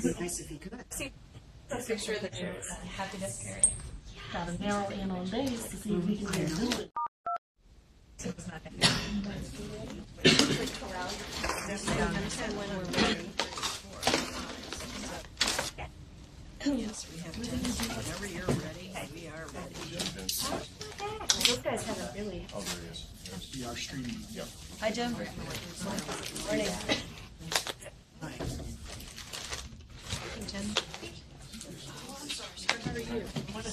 Nice if he could. Let's make sure that you're happy to carry. Gotta narrow in on days to see if we can do it. So it's not going When we're ready. Yes, we have 10. Whenever you're ready, we are ready. Those guys haven't really. Oh, there he is. We are streaming. Yep. Hi, Jim. Morning. Hi. 10. How are you?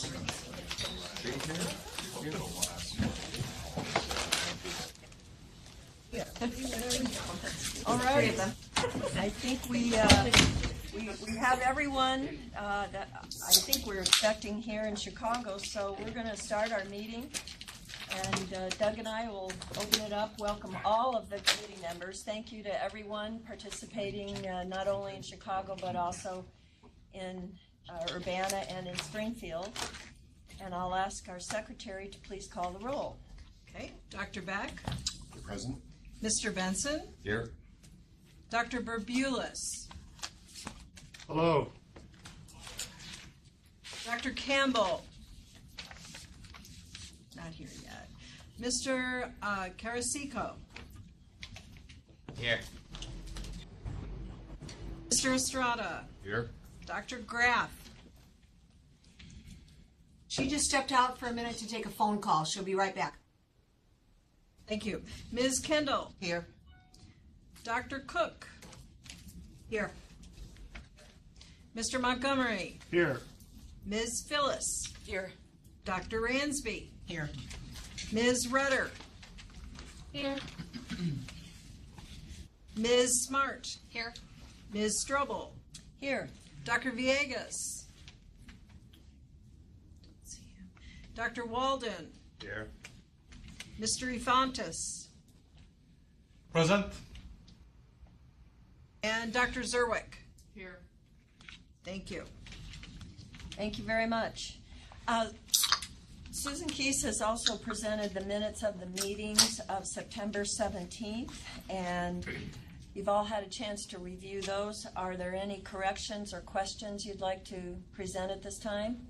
All right. I think we have everyone that I think we're expecting here in Chicago, so we're going to start our meeting. And Doug and I will open it up. Welcome all of the committee members. Thank you to everyone participating, not only in Chicago, but also in Urbana and in Springfield. And I'll ask our secretary to please call the roll. Okay, Dr. Beck, You're present? Mr. Benson, Here. Dr. Burbulis, Hello. Dr. Campbell, not here yet, Mr. Carasico, Here. Mr. Estrada, Here. Dr. Graff, She just stepped out for a minute to take a phone call. She'll be right back. thank you, Ms. Kendall, Here. Dr. Cook, Here. Mr. Montgomery, Here. Ms. Phyllis, Here. Dr. Ransby, Here. Ms. Rudder, Here. Ms. Smart, Here. Ms. Strobel, Here. Dr. Villegas, Dr. Walden, Here. Mr. Efantis, Present. and Dr. Zerwick. Here. Thank you. Thank you very much. Susan Keese has also presented the minutes of the meetings of September 17th, and you've all had a chance to review those. Are there any corrections or questions you'd like to present at this time?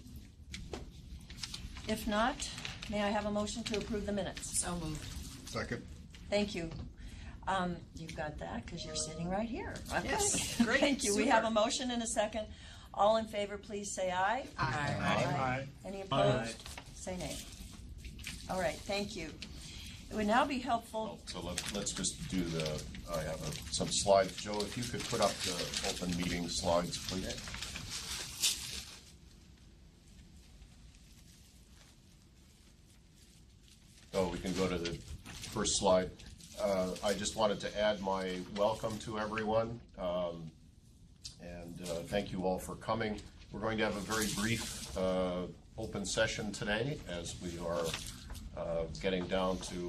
If not, may I have a motion to approve the minutes? So moved. Second. Thank you. You've got that because you're sitting right here. Okay. Yes, great, Thank you. We super. have a motion and a second. All in favor, please say aye. Aye. Any opposed? Say nay. All right, thank you. It would now be helpful. So let's just do I have some slides. Joe, if you could put up the open meeting slides, please. So we can go to the first slide. I just wanted to add my welcome to everyone, and thank you all for coming. We're going to have a very brief open session today as we are getting down to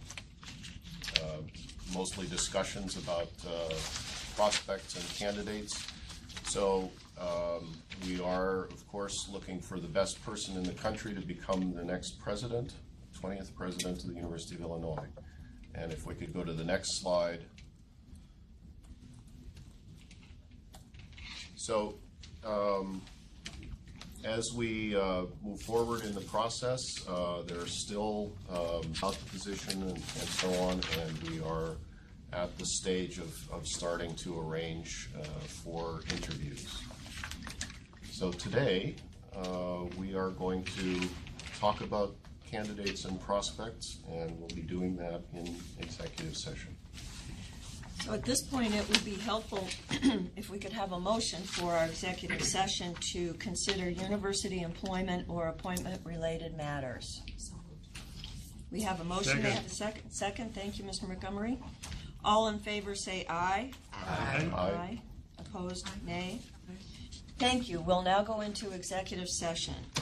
mostly discussions about prospects and candidates. So we are, of course, looking for the best person in the country to become the next president, 20th president of the University of Illinois. And if we could go to the next slide. So as we move forward in the process, there's still out the position and so on, and we are at the stage of starting to arrange for interviews. So today, we are going to talk about candidates and prospects, and we'll be doing that in executive session. So at this point, it would be helpful if we could have a motion for our executive session to consider university employment or appointment-related matters. We have a motion. May I have a second? Second. Thank you, Mr. Montgomery. All in favor say aye. Aye. Aye. Opposed, nay. Thank you. We'll now go into executive session.